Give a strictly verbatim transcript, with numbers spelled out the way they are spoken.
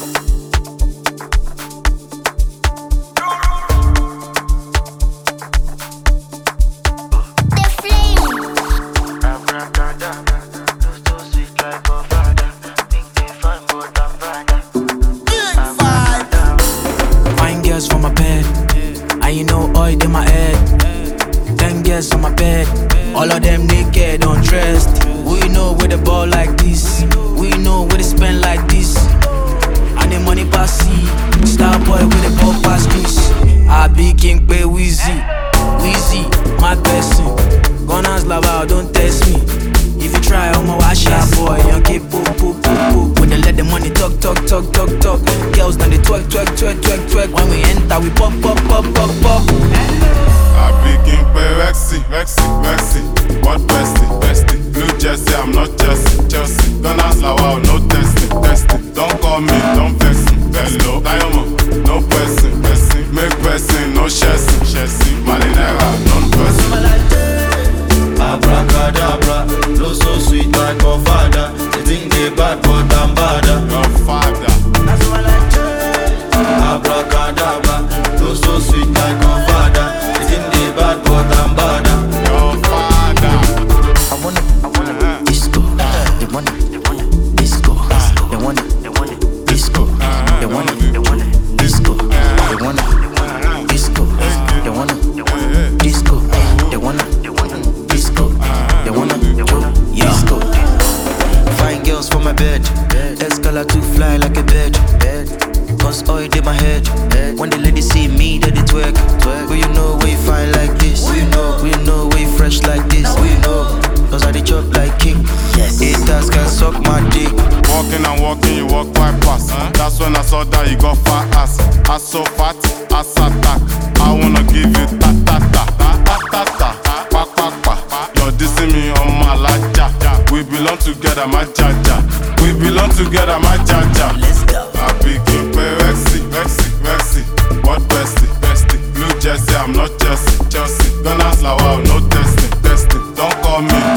For my bed, and you know oil in my head. Ten girls on my bed, all of them naked, undressed. We know where the ball like this, we know where they spend like this. And the money pass see, star boy with the ball pass this. I be king pay Weezy, Weezy, my person. Gunners love out, don't test me. If you try, I'm a wash out boy. Young kid, poop, poop, poop, poop. When they let the money talk, talk, talk, talk, talk. Girls now they twerk, twerk, twerk, twerk, twerk. When we enter, we pop, pop, pop, pop, pop. I be king pay Rexy, Rexy, Rexy. What bestie, bestie? Blue Jersey, I'm not Chelsea, Chelsea. Gunners love out, no testing, testing. Don't call me, don't vex me. Hello, Diamond, no person, person. Make person, no chassis, chassis. Malinera, non-person. Abracadabra, flow so sweet like a father. They think they bad but I'm badder. Your father. That's what I do. Abracadabra, flow so sweet like a father. They think they bad but I'm badder. Your father. I want it, I want it, disco. They want it, they want it, disco. They want it, they want it, disco. They want it, they want it, disco. They want it, they want it, disco. They want it, they want it, disco. They want it, they want it, disco. They wanna, they wanna, disco. Fine girls for my bed. Escalade to fly like a bird. Cause oil in my head. When the ladies see me, they twerk. Will you know we fine like this? We know, we know we fresh like this. We know, cause I dey chop like king. Yes. Haters can suck my dick. Walking and walking, you walk quite fast. Huh? That's when I saw that you got fat ass. Ass so fat, ass attack. I wanna give you ta ta ta, ta ta ta, pa pa pa. You're dissing me on my laja. We belong together, my jaja. We belong together, my jaja. Let's go. I be king pay Rexy, Rexy, Rexy. What bestie, bestie? Blue Jersey, I'm not Chelsea, Chelsea. Gunners love out, no testing, testing. Don't call me.